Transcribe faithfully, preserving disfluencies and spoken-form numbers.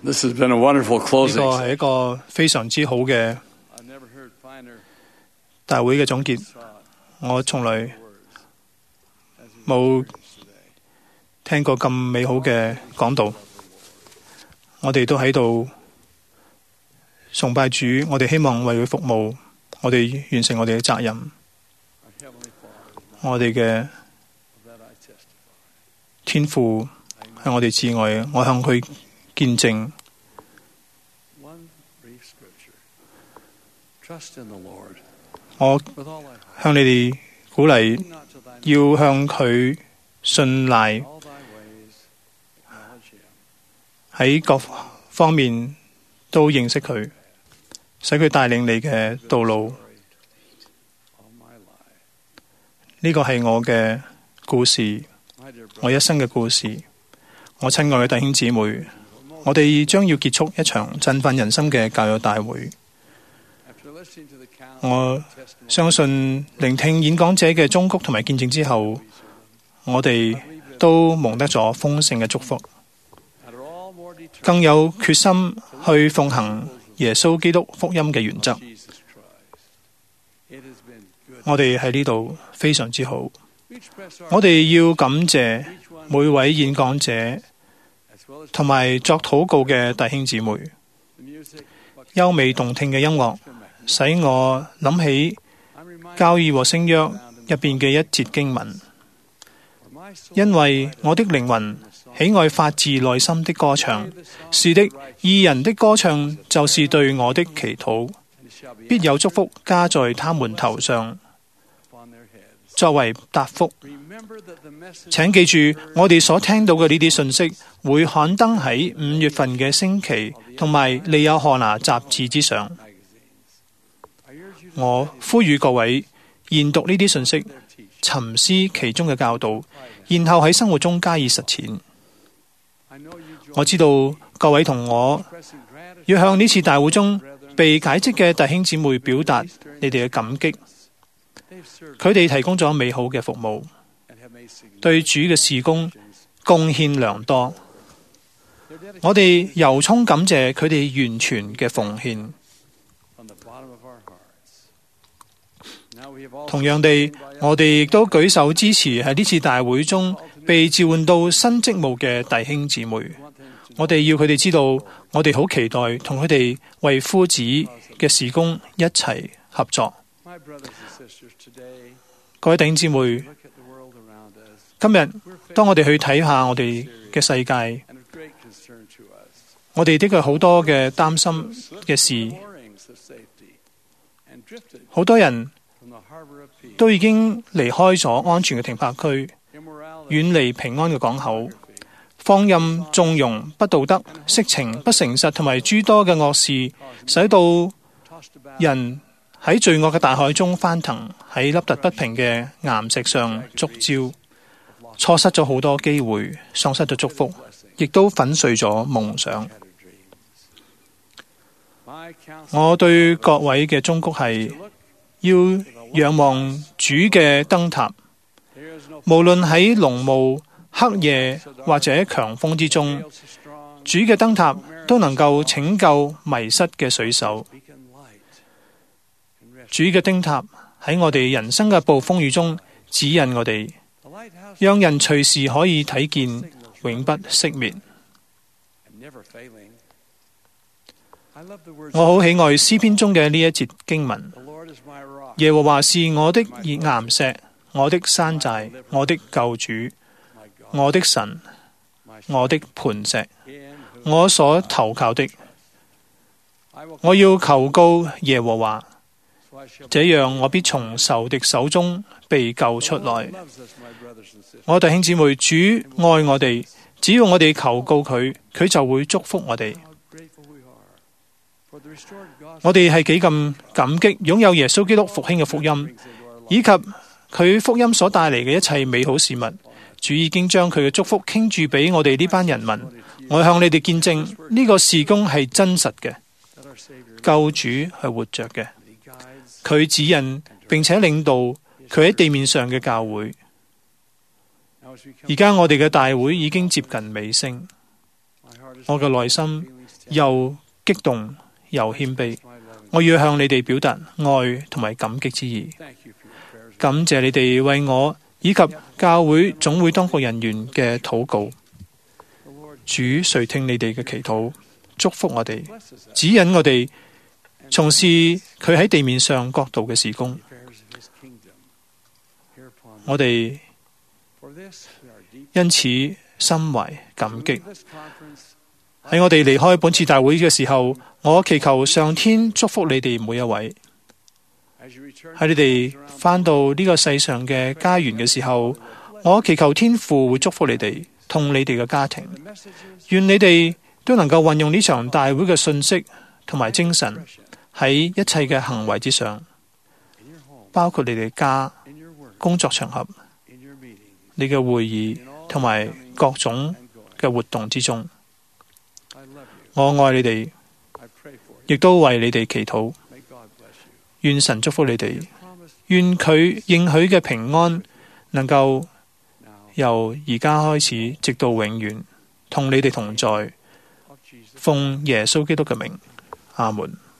This has been a wonderful 呢 closing. 個係一個非常之好嘅 I've never heard finer 大會嘅總結。 thought 我從來 words as we 冇 experience today. 聽過咁美好嘅講道。我哋都喺度崇拜主，我哋希望為佢服務，我哋完成我哋嘅責任。 Our Heavenly Father, 我哋嘅 of that I testify. 天父係我哋至愛嘅，我向佢見證。 One brief scripture. Trust in the Lord 我 with all thy heart. 向你哋鼓勵， Lean not to thine own 要向佢信賴， all thy ways acknowledge him. 喺各方面都認識佢，使佢帶領你嘅道路。 Of my life. 呢個係我嘅故事， My dear 我 brother, 一生嘅故事。我親愛嘅弟兄姊妹，我哋將要結束一場振奮人心嘅教育大會。 after listening to the count 我 of testimony, 相信聆聽演講者嘅忠告同埋見證之後，我哋都蒙得咗豐盛嘅祝福， and are all more determined 更有決心去奉行耶穌基督福音嘅原則。 Jesus Christ. It has been good. 我哋喺呢度非常之好。 We express our 我哋要感謝 each one 每位演講者 as well as 同埋作禱告嘅弟兄姊妹。 the music. What 優美動聽嘅音樂 can make. 使我諗起 I'm reminded 教義和聖約入邊嘅一節經文， for my soul 因為我的靈魂喜愛發自內心的歌唱。是的，義人的歌唱就是對我的祈禱， and it shall be 必有祝福加在他們頭上， upon their heads. 作為答覆。 Remember that the message 請記住，我哋所聽到嘅呢啲信息會刊登喺五月份嘅星期同埋利友荷拿雜誌之上。 magazines. I urge you to 我呼籲各位研讀呢啲信息， their teaching. 沉思其中嘅教導，然後喺生活中加以實踐。 I know you 我 join 知道各位同我 expressing gratitude 要向呢次大會中被解職嘅弟兄姊妹表達你哋嘅感激， they've served 佢哋提供咗美好嘅服務， and have made significant 對主嘅事工貢獻良多。 their dedication 我哋由衷感謝佢哋完全嘅奉獻。 from the bottom of our hearts. Now we have also 同樣地，我哋亦都舉手支持喺呢次大會中被召喚到新職務嘅弟兄姊妹。 want them to 我哋要佢哋知道，我哋好期待同佢哋為夫子嘅事工一齊合作。 my brothers and sisters today 各位弟兄姊妹， look at the world around us 今日 we're faced 當我哋去睇下我哋嘅世界， and of great concern to us 我哋的確好多嘅擔心嘅事， moorings of safety and drifted 好多人 from the harbor of peace 都已經離開咗安全嘅停泊區， immorality 遠離平安嘅港口，放任縱容不道德、色情、不誠實同埋諸多嘅惡事，使到 tossed about 人喺罪惡嘅大海中翻騰，喺凹凸不平嘅岩石上觸礁，錯失咗好多機會，喪失咗祝福，亦都粉碎咗夢想。 shattered dreams. My counsel 我對各位嘅忠告係 to look 要仰望主嘅燈塔， there is no 無論喺濃霧、黑夜或者強風之中， fail so strong 主嘅燈塔都能夠拯救迷失嘅水手。 beacon light and rescue 主嘅燈塔喺我哋人生嘅暴風雨中指引我哋， the lighthouse 讓人隨時可以睇見，永不熄滅。 and never failing. I love the words 我好喜愛詩篇中嘅呢一節經文： the Lord is my rock 耶和華是我的岩石，我的山寨，我的救主， my God 我的神， my 我的磐石， in whom 我所投靠的。 I will 我要求告耶和華， so I shall 這樣我必從仇敵手中被救出 The Lord 來。 loves us, my brothers and sisters. 我弟兄姊妹，主愛我哋，只要我哋求告佢，佢就會祝福我哋。 How grateful we are for the restored gospel 我哋係幾咁感激擁有耶穌基督復興嘅福音， brings into our 以及佢福音所帶嚟嘅一切美好事物。主已經將佢嘅祝福傾注俾我哋呢班人民。我向你哋見證，呢、這個事工係真實嘅， that our Savior 救主係活着嘅， He guides 佢指引並且領導佢喺地面上嘅教會。 now as we 而 come 家我哋嘅大會已經接近尾聲， my heart 我嘅內心又激動又謙卑。我要向你哋表達愛同埋感激之意。感謝你哋為我以及教會總會當局人員嘅禱告。主垂聽你哋嘅祈禱，祝福我哋，指引我哋從事佢喺地面上國度嘅事工。我哋因此心懷感激。喺我哋離開本次大會嘅時候，我祈求上天祝福你哋每一位。喺你哋返到呢個世上嘅家園嘅時候，我祈求天父會祝福你哋同你哋嘅家庭。願你哋都能夠運用呢場大會嘅信息同埋精神喺一切嘅行為之上，包括你哋家、工作場合、你嘅會議同埋各種嘅活動之中。我愛你哋，亦都為你哋祈禱。願神祝福你哋，願佢應許嘅平安能夠由而家開始直到永遠同你哋同在。奉耶穌基督嘅名，阿門。